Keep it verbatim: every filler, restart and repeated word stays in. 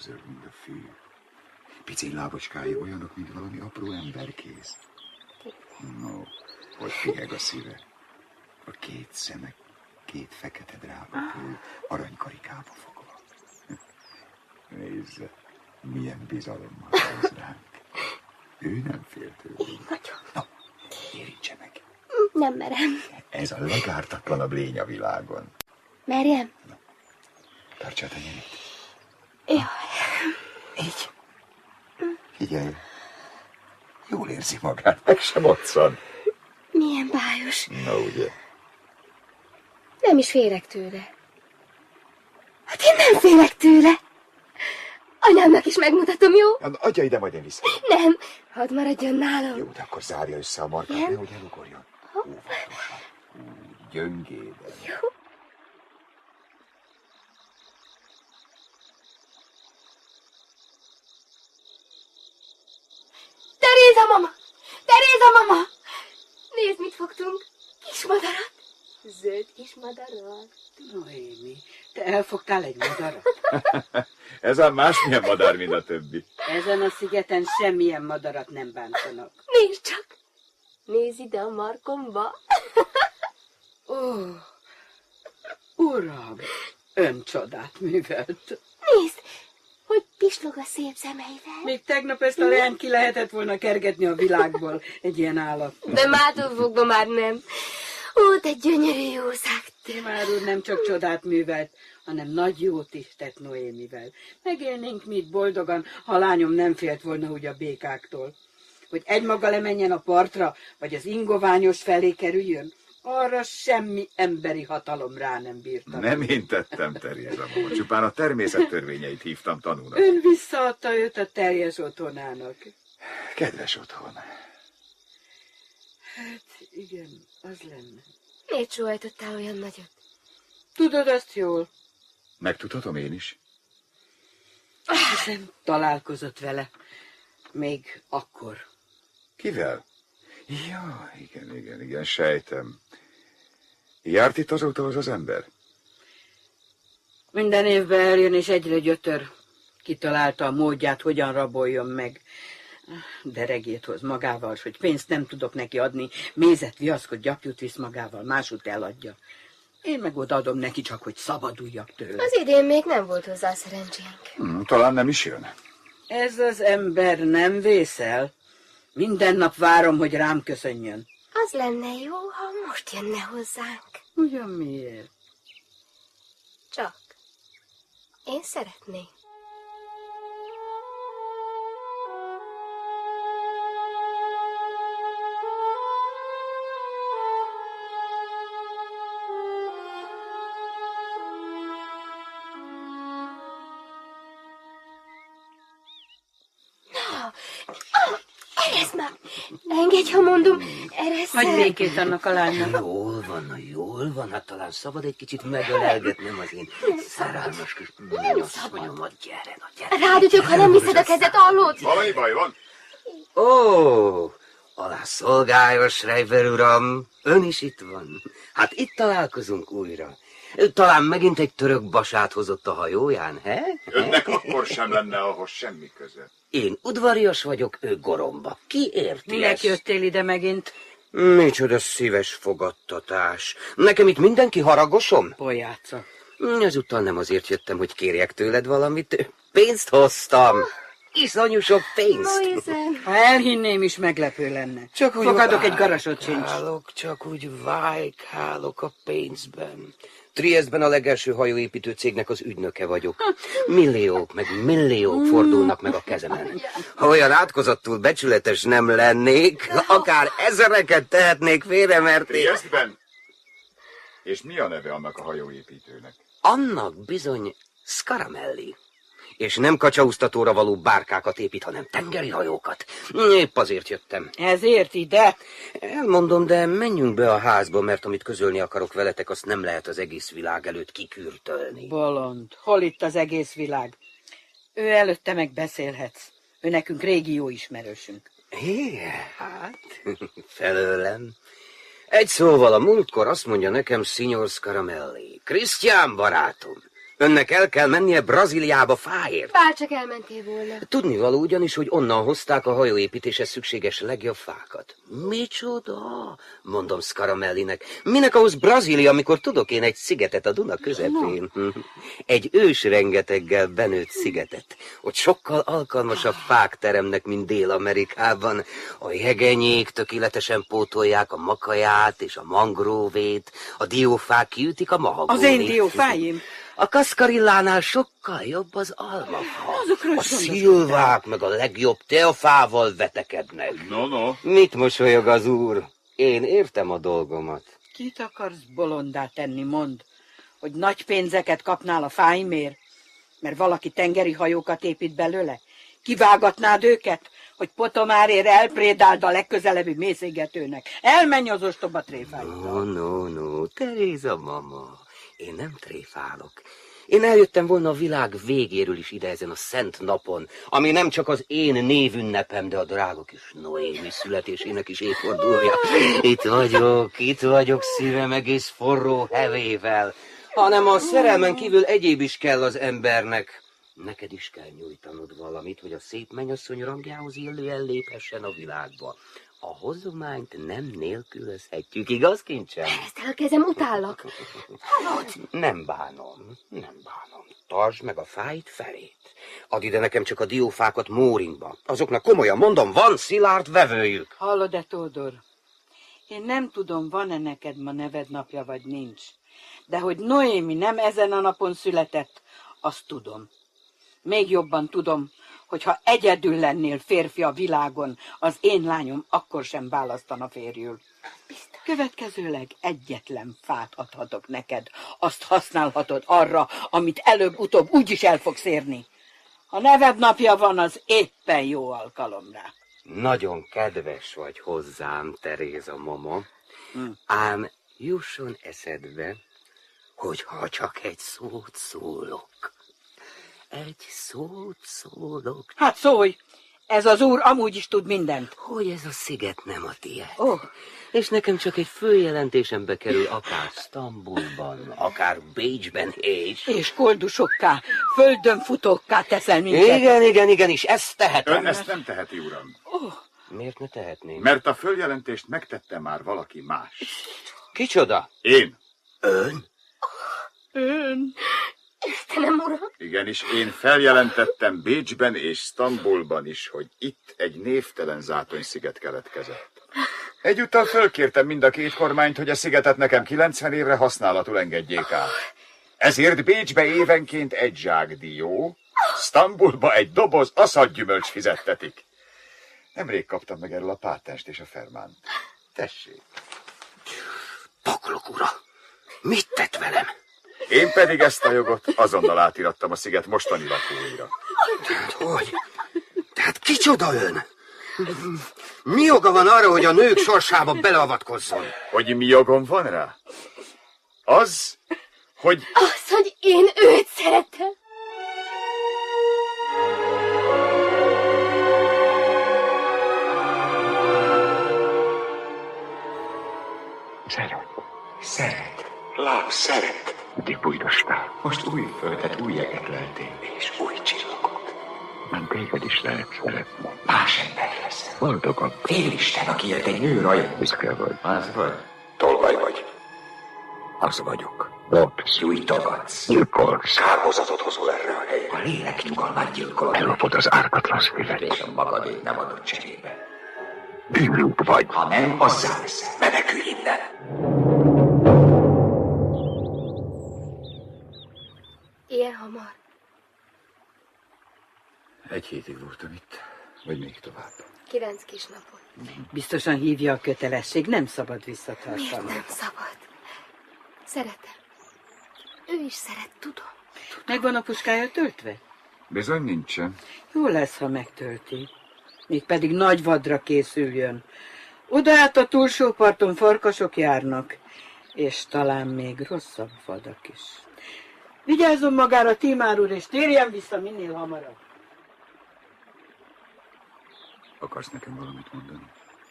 zöld, mint a fű. Pici lábacskái olyanok, mint valami apró emberkéz. No, hogy piheg a szíve. A két szeme, két fekete drágakő, aranykarikába fogva. Nézze, milyen bizalommal néz ránk. Ő nem fél tőlünk. Nagyon. Na, érintse meg. Nem merem. Ez a legártatlanabb lény a világon. Merjem? Na, tartsa a tenyerét. Jaj. Így. Figyelj. Jól érzi magát, meg sem otszan. Milyen bájos. Na, ugye? Nem is félek tőle. Hát én nem félek tőle. Anyámnak is megmutatom, jó? Na, adja ide, majd én vissza. Nem, hadd maradjon nálam. Jó, de akkor zárja össze a markát, Nem. nehogy elugorjon. Óvatosan. Úgy gyöngéden. Jó. Teréza mama! Teréza mama! Nézd, mit fogtunk. Kis madarat. Zöld kis madarat. Noémi, te elfogtál egy madarat? Ez a másmilyen madár, mint a többi. Ezen a szigeten semmilyen madarat nem bántanak. Nézd csak! Nézd ide a markomba. Ó, uram, ön csodát művelt. Nézd, hogy pislog a szép szemeivel. Még tegnap ezt a leányt ki lehetett volna kergetni a világból egy ilyen állat. De mától fogva már nem. Ó, te gyönyörű jószág. Timár úr nem csak csodát művelt, hanem nagy jót is tett Noémivel. Megélnénk mi itt boldogan, ha a lányom nem félt volna úgy a békáktól. Hogy egymaga lemenjen a partra, vagy az ingoványos felé kerüljön, arra semmi emberi hatalom rá nem bírta. Nem én tettem, Terjeza mama, csupán a természet törvényeit hívtam tanúnak. Ön visszaadta őt a teljes otthonának. Kedves otthon. Hát igen, az lenne. Miért sóhajtottál olyan nagyot? Tudod azt jól? Megtudhatom én is. Hiszen találkozott vele. Még akkor. Kivel? Ja, igen, igen, igen, sejtem. Járt itt azóta az az ember? Minden évben eljön, és egyre gyötör. Kitalálta a módját, hogyan raboljon meg. Deregét hoz magával, hogy pénzt nem tudok neki adni, mézet, viaszkot, gyapjút visz magával, másút eladja. Én meg odaadom neki csak, hogy szabaduljak tőle. Az idén még nem volt hozzá szerencsénk. Hmm, talán nem is jön. Ez az ember nem vészel. Minden nap várom, hogy rám köszönjön. Az lenne jó, ha most jönne hozzánk. Ugyan miért? Csak. Én szeretném. Eresz már! Engedj, ha mondom, eresz. Hagyj békét annak a lánynak. Jól van, jól van, hát talán szabad egy kicsit megölelgetnem az én szerelmes kis mennyasszonyomat. Gyere, na gyere. Rád ügyök, ha nem viszed a kezed, hallod? Valami baj van? Ó, alá szolgályos, Schreiber uram, ön is itt van. Hát itt találkozunk újra. Talán megint egy török basát hozott a hajóján, he? Önnek akkor sem lenne ahhoz semmi köze. Én udvarias vagyok, ő goromba. Ki érti Minek ezt? jöttél ide megint? Micsoda szíves fogadtatás. Nekem itt mindenki haragosom? Pojáca. Ezúttal nem azért jöttem, hogy kérjek tőled valamit. Pénzt hoztam. Iszonyú sok pénzt. Moisen. Ha elhinném is, meglepő lenne. Csak úgy Fogadok egy garasot sincs. vájkálok, csak úgy vájkálok a pénzben. Triestben a legelső hajóépítő cégnek az ügynöke vagyok. Milliók, meg milliók fordulnak meg a kezemen. Ha olyan átkozottul becsületes nem lennék, akár ezereket tehetnék félre, mert én... Triestben? És mi a neve annak a hajóépítőnek? Annak bizony Scaramelli. És nem kacsauztatóra való bárkákat épít, hanem tengeri hajókat. Épp azért jöttem. Ezért ide? Elmondom, de menjünk be a házba, mert amit közölni akarok veletek, azt nem lehet az egész világ előtt kikürtölni. Bolond, hol itt az egész világ? Ő előtte meg beszélhetsz. Ő nekünk régi jó ismerősünk. Hé, hát, felőlem. Egy szóval a múltkor azt mondja nekem Signor Scaramelli, Krisztián barátom, Önnek el kell mennie Brazíliába fáért. Bárcsak elmentél volna. Tudnivaló ugyanis, hogy onnan hozták a hajóépítéshez szükséges legjobb fákat. Micsoda? Mondom Scaramellinek. Minek ahhoz Brazília, amikor tudok én egy szigetet a Duna közepén? Egy ős rengeteggel benőtt szigetet. Ott sokkal alkalmasabb fák teremnek, mint Dél-Amerikában. A jegenyék tökéletesen pótolják a makaját és a mangróvét. A diófák kiütik a mahagónit. Az én diófáim? A kaszkarillánál sokkal jobb az almafa. A szilvák meg a legjobb teafával vetekednek. No, no. Mit mosolyog az úr? Én értem a dolgomat. Kit akarsz bolondá tenni, mondd? Hogy nagy pénzeket kapnál a fáimért? Mert valaki tengeri hajókat épít belőle? Kivágatnád őket, hogy Potomárért elprédáld a legközelebbi mészégetőnek? Elmenj az ostoba tréfáiddal. No, no, no, Teréza mama. Én nem tréfálok. Én eljöttem volna a világ végéről is ide ezen a szent napon, ami nem csak az én névünnepem, de a drága kis Noémi születésének is évfordulója. Itt vagyok, itt vagyok szívem egész forró hevével, hanem a szerelmen kívül egyéb is kell az embernek. Neked is kell nyújtanod valamit, hogy a szép mennyasszony rangjához illően léphessen a világba. A hozományt nem nélkülözhetjük, igaz, kincsem? Ezt el a kezem, utállak. Hallod? Nem bánom, nem bánom. Tartsd meg a fáit felét. Add ide nekem csak a diófákat Mórinkba. Azoknak komolyan mondom, van szilárd vevőjük. Hallod-e, Tódor? Én nem tudom, van-e neked ma neved napja, vagy nincs. De hogy Noémi nem ezen a napon született, azt tudom. Még jobban tudom, hogy ha egyedül lennél férfi a világon, az én lányom akkor sem választana férjül. Következőleg egyetlen fát adhatok neked. Azt használhatod arra, amit előbb-utóbb úgyis el fogsz érni. Ha neved napja van, az éppen jó alkalom rá. Nagyon kedves vagy hozzám, Teréza mama. Hm. Ám jusson eszedbe, hogy ha csak egy szót szólok. Egy szót szólok. Hát szólj! Ez az úr amúgy is tud mindent. Hogy ez a sziget nem a tiéd. Oh. És nekem csak egy följelentésembe kerül akár Sztambulban, akár Bécsben és... És koldusokká, földön futókká teszel minket. Igen, igen, igen, és ezt tehetem. Ön ezt nem teheti, uram. Oh. Miért ne tehetném? Mert a följelentést megtette már valaki más. Kicsoda? Én. Ön? Ön? Istenem, uram! Igenis, én feljelentettem Bécsben és Sztambulban is, hogy itt egy névtelen zátony-sziget keletkezett. Egyúttal fölkértem mind a két kormányt, hogy a szigetet nekem kilencven évre használatul engedjék át. Ezért Bécsbe évenként egy zsák dió, Sztambulba egy doboz aszadgyümölcs fizettetik. Nemrég kaptam meg erről a pátenst és a fermánt. Tessék. Paklok ura, mit tett velem? Én pedig ezt a jogot azonnal átirattam a sziget mostani lakóira. Tehát hogy? Tehát kicsoda ön? Mi joga van arra, hogy a nők sorsába beleavatkozzon? Hogy mi jogom van rá? Az, hogy... Az, hogy én őt szeretem. Szeret. Szeret. Láb, szeret. Kibújdostál. Most új földet, új jeget leltél. És új csillagot. Már téged is lehet szeretni. Más ember lesz. Boldogabb. Félisten, akiért egy nő rajong. Büszke vagy. Az vagy. Tolvaj vagy. Az vagyok. Lopsz. Gyújtogatsz. Gyilkolsz. Kárhozatot hozol erre a helyre. A lélek nyugalmát gyilkolod. Ellopod az ártatlan szívet. És a magadét nem adott cserébe. Bűnlük vagy. Ha nem, azzá leszel. Menekülj innen. Ilyen hamar? Egy hétig voltam itt, vagy még tovább. Kilenc kis napot. Biztosan hívja a kötelesség, nem szabad visszatartani. Miért nem szabad? Szeretem. Ő is szeret, tudom. Megvan a puskája töltve? Bizony nincsen. Jó lesz, ha megtölti. Mégpedig nagy vadra készüljön. Oda át a túlsó parton farkasok járnak, és talán még rosszabb vadak is. Vigyázzon magára, Tímár úr, és térjen vissza minél hamarabb. Akarsz nekem valamit mondani?